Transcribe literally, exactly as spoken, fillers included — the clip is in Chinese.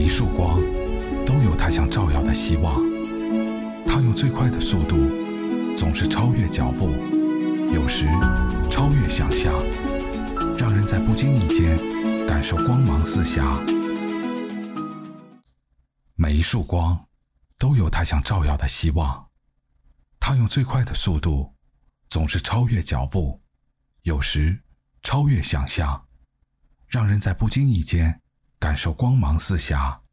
一束光都有它想照耀的希望，它用最快的速度总是超越脚步，有时超越想象，让人在不经意间感受光芒四霞。每一束光都有它想照耀的希望，它用最快的速度总是超越脚步，有时超越想象，让人在不经意间感受光芒四霞。